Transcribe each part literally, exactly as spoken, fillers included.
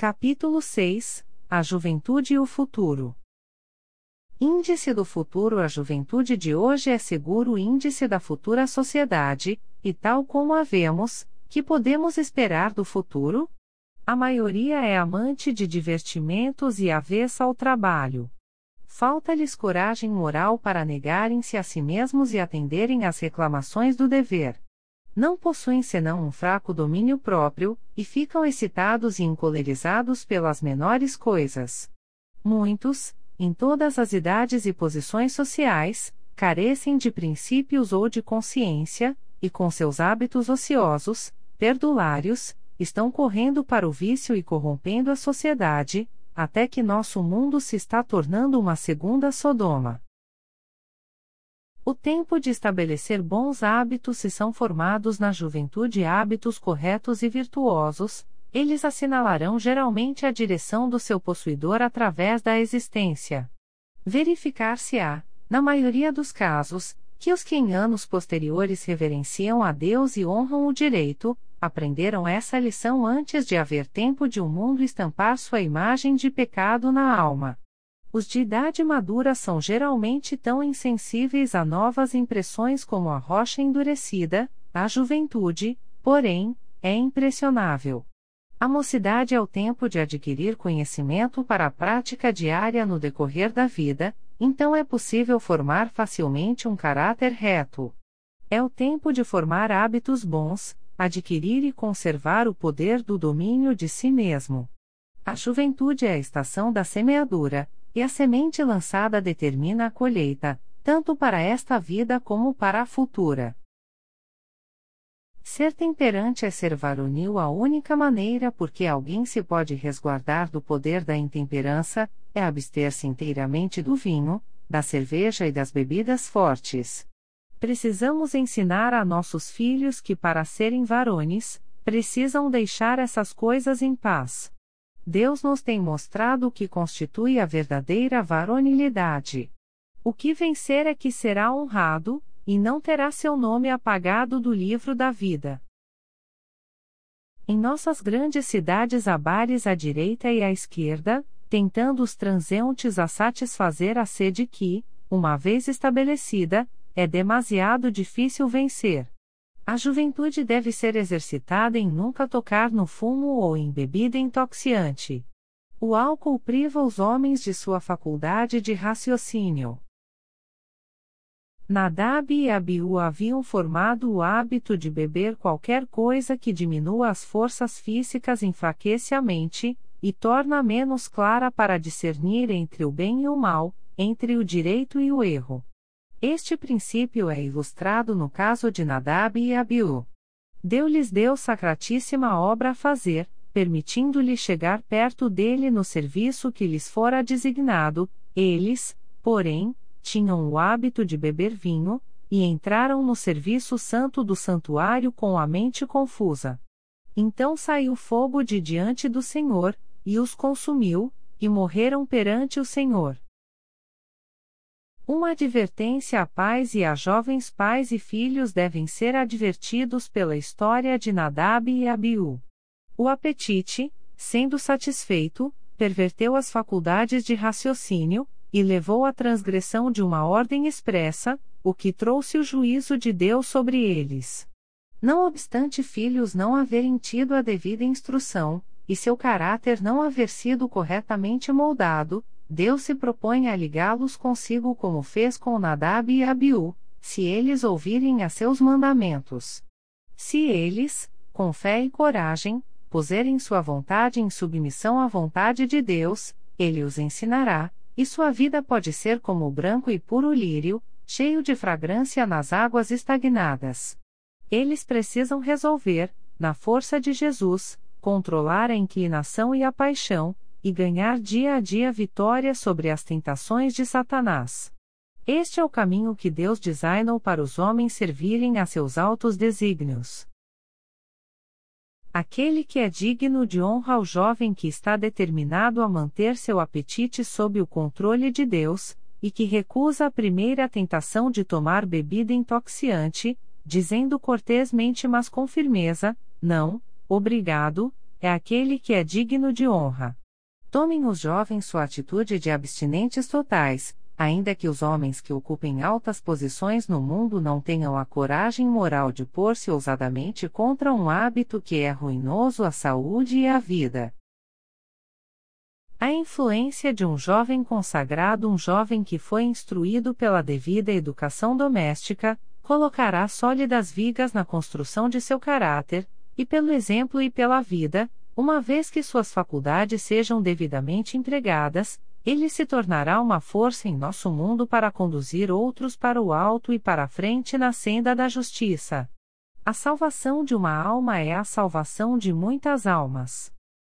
Capítulo seis. A Juventude e o Futuro. Índice do futuro. A juventude de hoje é seguro índice da futura sociedade, e tal como a vemos, que podemos esperar do futuro? A maioria é amante de divertimentos e avessa ao trabalho. Falta-lhes coragem moral para negarem-se a si mesmos e atenderem às reclamações do dever. Não possuem senão um fraco domínio próprio, e ficam excitados e encolerizados pelas menores coisas. Muitos, em todas as idades e posições sociais, carecem de princípios ou de consciência, e com seus hábitos ociosos, perdulários, estão correndo para o vício e corrompendo a sociedade, até que nosso mundo se está tornando uma segunda Sodoma. O tempo de estabelecer bons hábitos. Se são formados na juventude hábitos corretos e virtuosos, eles assinalarão geralmente a direção do seu possuidor através da existência. Verificar-se-á, na maioria dos casos, que os que em anos posteriores reverenciam a Deus e honram o direito, aprenderam essa lição antes de haver tempo de o mundo estampar sua imagem de pecado na alma. Os de idade madura são geralmente tão insensíveis a novas impressões como a rocha endurecida. A juventude, porém, é impressionável. A mocidade é o tempo de adquirir conhecimento para a prática diária no decorrer da vida, então é possível formar facilmente um caráter reto. É o tempo de formar hábitos bons, adquirir e conservar o poder do domínio de si mesmo. A juventude é a estação da semeadura, e a semente lançada determina a colheita, tanto para esta vida como para a futura. Ser temperante é ser varonil. A única maneira por que alguém se pode resguardar do poder da intemperança, é abster-se inteiramente do vinho, da cerveja e das bebidas fortes. Precisamos ensinar a nossos filhos que para serem varones, precisam deixar essas coisas em paz. Deus nos tem mostrado o que constitui a verdadeira varonilidade. O que vencer é que será honrado, e não terá seu nome apagado do livro da vida. Em nossas grandes cidades há bares à direita e à esquerda, tentando os transeuntes a satisfazer a sede que, uma vez estabelecida, é demasiado difícil vencer. A juventude deve ser exercitada em nunca tocar no fumo ou em bebida intoxicante. O álcool priva os homens de sua faculdade de raciocínio. Nadab e Abiú haviam formado o hábito de beber qualquer coisa que diminua as forças físicas, enfraquece a mente, e torna menos clara para discernir entre o bem e o mal, entre o direito e o erro. Este princípio é ilustrado no caso de Nadab e Abiú. Deu-lhes Deus sacratíssima obra a fazer, permitindo-lhe chegar perto dele no serviço que lhes fora designado. Eles, porém, tinham o hábito de beber vinho, e entraram no serviço santo do santuário com a mente confusa. Então saiu fogo de diante do Senhor, e os consumiu, e morreram perante o Senhor. Uma advertência a pais e a jovens. Pais e filhos devem ser advertidos pela história de Nadab e Abiú. O apetite, sendo satisfeito, perverteu as faculdades de raciocínio, e levou à transgressão de uma ordem expressa, o que trouxe o juízo de Deus sobre eles. Não obstante filhos não haverem tido a devida instrução, e seu caráter não haver sido corretamente moldado, Deus se propõe a ligá-los consigo como fez com Nadab e Abiú, se eles ouvirem a seus mandamentos. Se eles, com fé e coragem, puserem sua vontade em submissão à vontade de Deus, Ele os ensinará, e sua vida pode ser como o branco e puro lírio, cheio de fragrância nas águas estagnadas. Eles precisam resolver, na força de Jesus, controlar a inclinação e a paixão, e ganhar dia a dia vitória sobre as tentações de Satanás. Este é o caminho que Deus designou para os homens servirem a seus altos desígnios. Aquele que é digno de honra ao jovem que está determinado a manter seu apetite sob o controle de Deus, e que recusa a primeira tentação de tomar bebida intoxicante, dizendo cortesmente mas com firmeza, não, obrigado, é aquele que é digno de honra. Tomem os jovens sua atitude de abstinentes totais, ainda que os homens que ocupem altas posições no mundo não tenham a coragem moral de pôr-se ousadamente contra um hábito que é ruinoso à saúde e à vida. A influência de um jovem consagrado. Um jovem que foi instruído pela devida educação doméstica, colocará sólidas vigas na construção de seu caráter, e pelo exemplo e pela vida, uma vez que suas faculdades sejam devidamente empregadas, ele se tornará uma força em nosso mundo para conduzir outros para o alto e para a frente na senda da justiça. A salvação de uma alma é a salvação de muitas almas.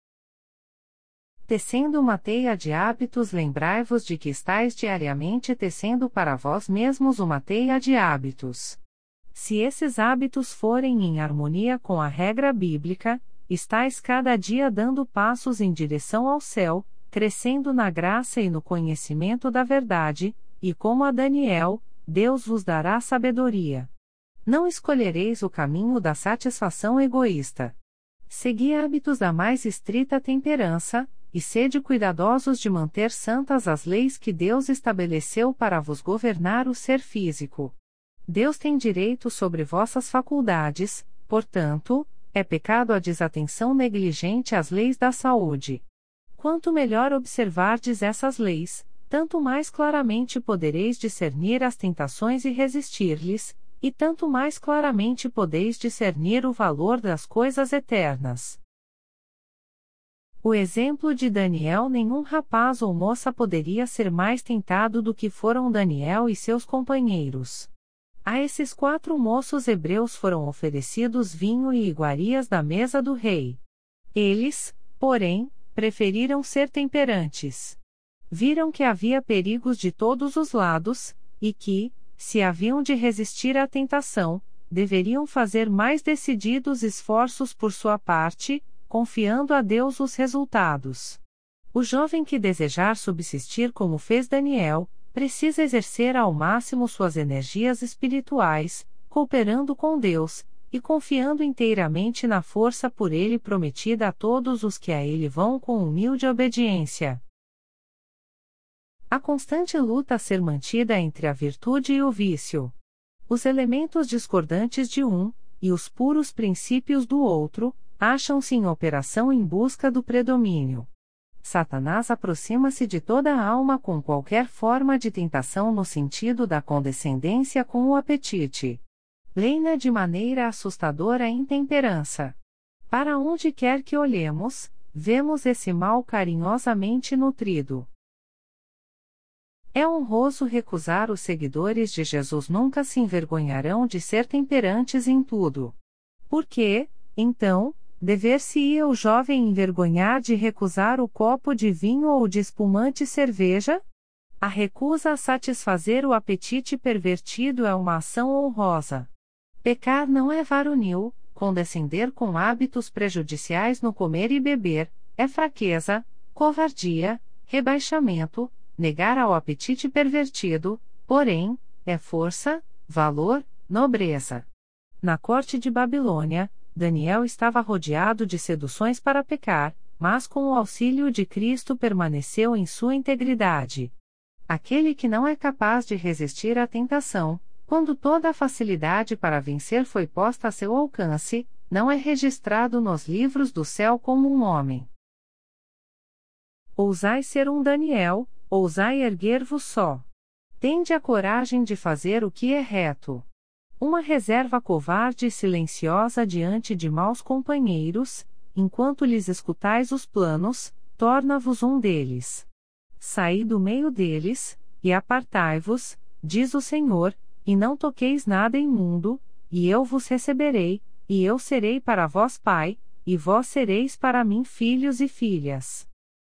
Tecendo uma teia de hábitos. Lembrai-vos de que estáis diariamente tecendo para vós mesmos uma teia de hábitos. Se esses hábitos forem em harmonia com a regra bíblica, estáis cada dia dando passos em direção ao céu, crescendo na graça e no conhecimento da verdade, e como a Daniel, Deus vos dará sabedoria. Não escolhereis o caminho da satisfação egoísta. Segui hábitos da mais estrita temperança, e sede cuidadosos de manter santas as leis que Deus estabeleceu para vos governar o ser físico. Deus tem direito sobre vossas faculdades, portanto, é pecado a desatenção negligente às leis da saúde. Quanto melhor observardes essas leis, tanto mais claramente podereis discernir as tentações e resistir-lhes, e tanto mais claramente podeis discernir o valor das coisas eternas. O exemplo de Daniel. Nenhum rapaz ou moça poderia ser mais tentado do que foram Daniel e seus companheiros. A esses quatro moços hebreus foram oferecidos vinho e iguarias da mesa do rei. Eles, porém, preferiram ser temperantes. Viram que havia perigos de todos os lados, e que, se haviam de resistir à tentação, deveriam fazer mais decididos esforços por sua parte, confiando a Deus os resultados. O jovem que desejar subsistir como fez Daniel, precisa exercer ao máximo suas energias espirituais, cooperando com Deus, e confiando inteiramente na força por ele prometida a todos os que a ele vão com humilde obediência. A constante luta a ser mantida entre a virtude e o vício. Os elementos discordantes de um, e os puros princípios do outro, acham-se em operação em busca do predomínio. Satanás aproxima-se de toda a alma com qualquer forma de tentação no sentido da condescendência com o apetite. Reina de maneira assustadora a intemperança. Para onde quer que olhemos, vemos esse mal carinhosamente nutrido. É honroso recusar. Os seguidores de Jesus nunca se envergonharão de ser temperantes em tudo. Por quê, então, dever-se-ia o jovem envergonhar de recusar o copo de vinho ou de espumante cerveja? A recusa a satisfazer o apetite pervertido é uma ação honrosa. Pecar não é varonil, condescender com hábitos prejudiciais no comer e beber, é fraqueza, covardia, rebaixamento, negar ao apetite pervertido, porém, é força, valor, nobreza. Na corte de Babilônia, Daniel estava rodeado de seduções para pecar, mas com o auxílio de Cristo permaneceu em sua integridade. Aquele que não é capaz de resistir à tentação, quando toda a facilidade para vencer foi posta a seu alcance, não é registrado nos livros do céu como um homem. Ousai ser um Daniel, ousai erguer-vos só. Tende a coragem de fazer o que é reto. Uma reserva covarde e silenciosa diante de maus companheiros, enquanto lhes escutais os planos, torna-vos um deles. Saí do meio deles, e apartai-vos, diz o Senhor, e não toqueis nada imundo, e eu vos receberei, e eu serei para vós pai, e vós sereis para mim filhos e filhas.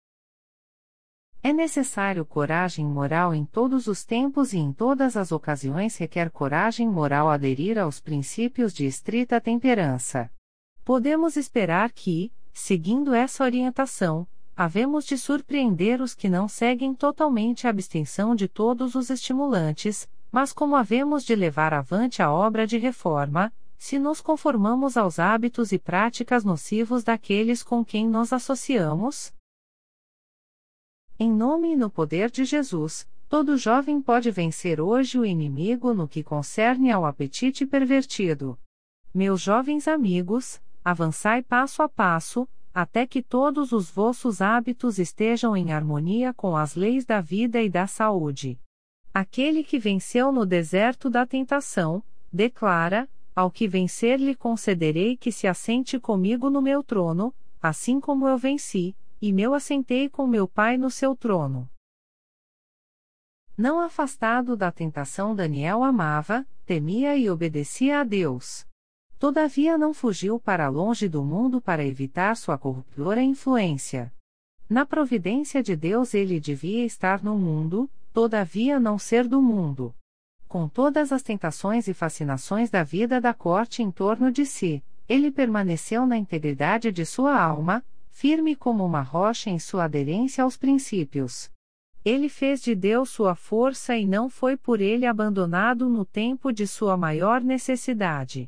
É necessário coragem moral em todos os tempos e em todas as ocasiões requer coragem moral aderir aos princípios de estrita temperança. Podemos esperar que, seguindo essa orientação, havemos de surpreender os que não seguem totalmente a abstenção de todos os estimulantes, mas como havemos de levar avante a obra de reforma, se nos conformamos aos hábitos e práticas nocivos daqueles com quem nos associamos? Em nome e no poder de Jesus, todo jovem pode vencer hoje o inimigo no que concerne ao apetite pervertido. Meus jovens amigos, avançai passo a passo, até que todos os vossos hábitos estejam em harmonia com as leis da vida e da saúde. Aquele que venceu no deserto da tentação, declara: ao que vencer lhe concederei que se assente comigo no meu trono, assim como eu venci, e me assentei com meu Pai no seu trono. Não afastado da tentação, Daniel amava, temia e obedecia a Deus. Todavia não fugiu para longe do mundo para evitar sua corruptora influência. Na providência de Deus ele devia estar no mundo, todavia não ser do mundo. Com todas as tentações e fascinações da vida da corte em torno de si, ele permaneceu na integridade de sua alma, firme como uma rocha em sua aderência aos princípios. Ele fez de Deus sua força e não foi por ele abandonado no tempo de sua maior necessidade.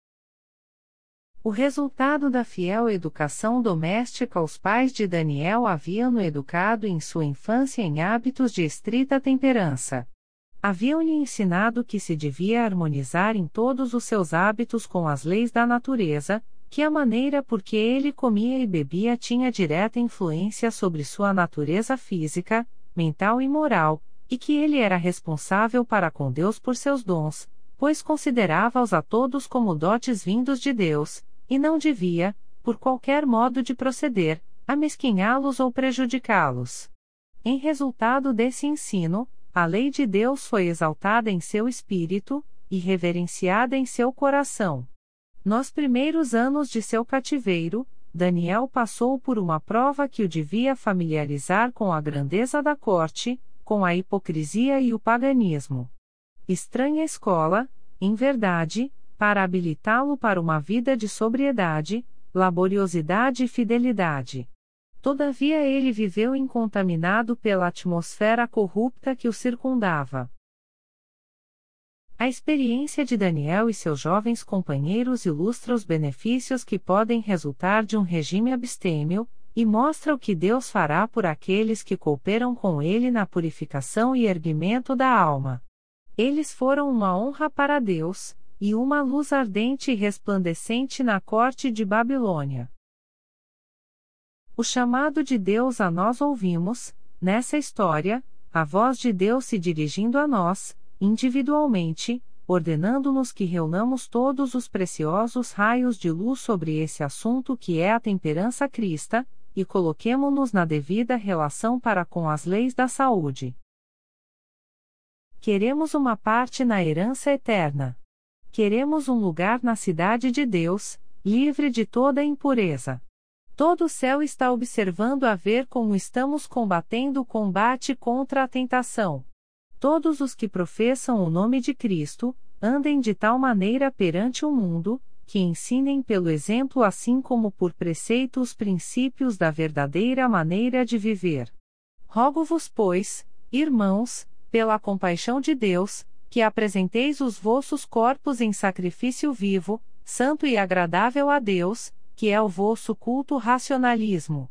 O resultado da fiel educação doméstica. Os pais de Daniel haviam-no educado em sua infância em hábitos de estrita temperança. Haviam-lhe ensinado que se devia harmonizar em todos os seus hábitos com as leis da natureza, que a maneira por que ele comia e bebia tinha direta influência sobre sua natureza física, mental e moral, e que ele era responsável para com Deus por seus dons, pois considerava-os a todos como dotes vindos de Deus, e não devia, por qualquer modo de proceder, amesquinhá-los ou prejudicá-los. Em resultado desse ensino, a lei de Deus foi exaltada em seu espírito, e reverenciada em seu coração. Nos primeiros anos de seu cativeiro, Daniel passou por uma prova que o devia familiarizar com a grandeza da corte, com a hipocrisia e o paganismo. Estranha escola, em verdade, para habilitá-lo para uma vida de sobriedade, laboriosidade e fidelidade. Todavia ele viveu incontaminado pela atmosfera corrupta que o circundava. A experiência de Daniel e seus jovens companheiros ilustra os benefícios que podem resultar de um regime abstêmio, e mostra o que Deus fará por aqueles que cooperam com ele na purificação e erguimento da alma. Eles foram uma honra para Deus, e uma luz ardente e resplandecente na corte de Babilônia. O chamado de Deus a nós ouvimos, nessa história, a voz de Deus se dirigindo a nós, individualmente, ordenando-nos que reunamos todos os preciosos raios de luz sobre esse assunto que é a temperança cristã, e coloquemo-nos na devida relação para com as leis da saúde. Queremos uma parte na herança eterna. Queremos um lugar na cidade de Deus, livre de toda impureza. Todo o céu está observando a ver como estamos combatendo o combate contra a tentação. Todos os que professam o nome de Cristo, andem de tal maneira perante o mundo, que ensinem pelo exemplo assim como por preceito os princípios da verdadeira maneira de viver. Rogo-vos, pois, irmãos, pela compaixão de Deus, que apresenteis os vossos corpos em sacrifício vivo, santo e agradável a Deus, que é o vosso culto racionalismo.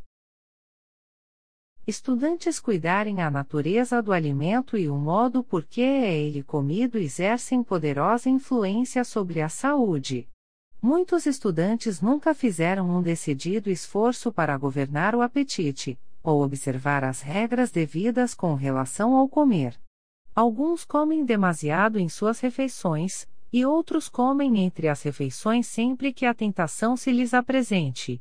Estudantes cuidarem a natureza do alimento e o modo por que é ele comido exercem poderosa influência sobre a saúde. Muitos estudantes nunca fizeram um decidido esforço para governar o apetite, ou observar as regras devidas com relação ao comer. Alguns comem demasiado em suas refeições, e outros comem entre as refeições sempre que a tentação se lhes apresente.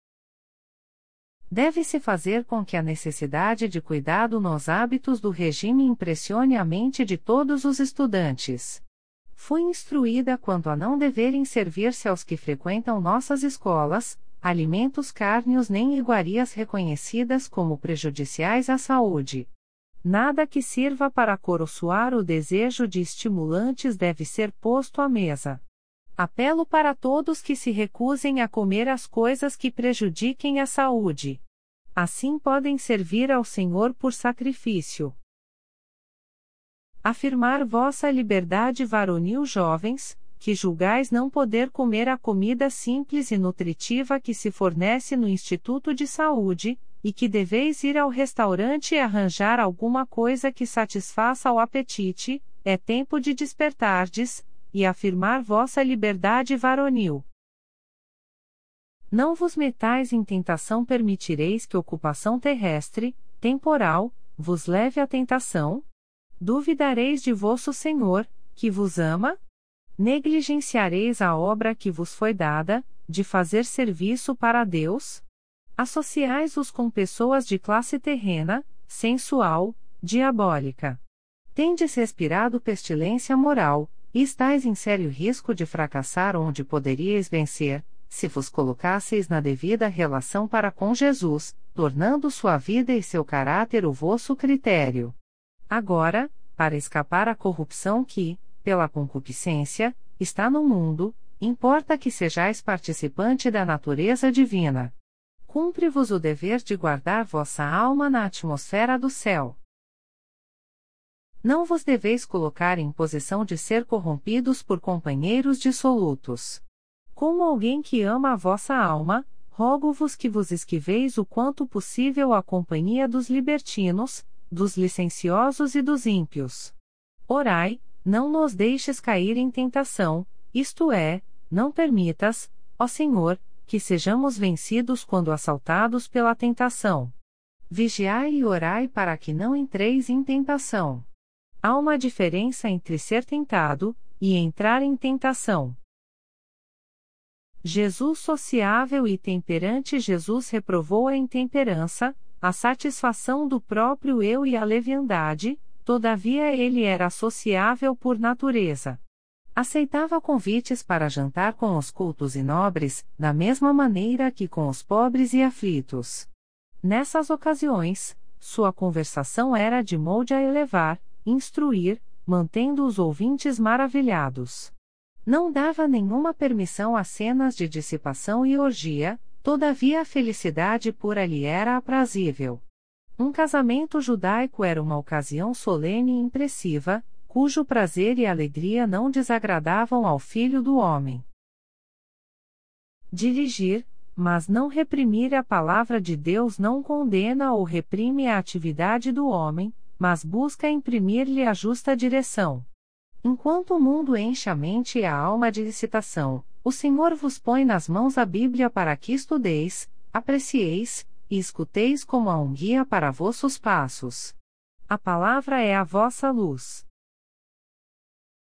Deve-se fazer com que a necessidade de cuidado nos hábitos do regime impressione a mente de todos os estudantes. Fui instruída quanto a não deverem servir-se aos que frequentam nossas escolas, alimentos cárneos nem iguarias reconhecidas como prejudiciais à saúde. Nada que sirva para coroçoar o desejo de estimulantes deve ser posto à mesa. Apelo para todos que se recusem a comer as coisas que prejudiquem a saúde. Assim podem servir ao Senhor por sacrifício. Afirmar vossa liberdade varonil, jovens, que julgais não poder comer a comida simples e nutritiva que se fornece no Instituto de Saúde, e que deveis ir ao restaurante e arranjar alguma coisa que satisfaça o apetite, é tempo de despertardes, e afirmar vossa liberdade varonil. Não vos metais em tentação, permitireis que ocupação terrestre, temporal, vos leve à tentação? Duvidareis de vosso Senhor, que vos ama? Negligenciareis a obra que vos foi dada, de fazer serviço para Deus? Associais-vos com pessoas de classe terrena, sensual, diabólica. Tendes respirado pestilência moral, e estáis em sério risco de fracassar onde poderíeis vencer, se vos colocasseis na devida relação para com Jesus, tornando sua vida e seu caráter o vosso critério. Agora, para escapar à corrupção que, pela concupiscência, está no mundo, importa que sejais participante da natureza divina. Cumpre-vos o dever de guardar vossa alma na atmosfera do céu. Não vos deveis colocar em posição de ser corrompidos por companheiros dissolutos. Como alguém que ama a vossa alma, rogo-vos que vos esquiveis o quanto possível a companhia dos libertinos, dos licenciosos e dos ímpios. Orai, não nos deixes cair em tentação, isto é, não permitas, ó Senhor, que sejamos vencidos quando assaltados pela tentação. Vigiai e orai para que não entreis em tentação. Há uma diferença entre ser tentado e entrar em tentação. Jesus sociável e temperante. Jesus reprovou a intemperança, a satisfação do próprio eu e a leviandade, todavia ele era sociável por natureza. Aceitava convites para jantar com os cultos e nobres, da mesma maneira que com os pobres e aflitos. Nessas ocasiões, sua conversação era de molde a elevar, instruir, mantendo os ouvintes maravilhados. Não dava nenhuma permissão a cenas de dissipação e orgia, todavia a felicidade pura lhe era aprazível. Um casamento judaico era uma ocasião solene e impressiva, cujo prazer e alegria não desagradavam ao Filho do Homem. Dirigir, mas não reprimir. A palavra de Deus não condena ou reprime a atividade do homem, mas busca imprimir-lhe a justa direção. Enquanto o mundo enche a mente e a alma de excitação, o Senhor vos põe nas mãos a Bíblia para que estudeis, aprecieis, e escuteis como a um guia para vossos passos. A palavra é a vossa luz.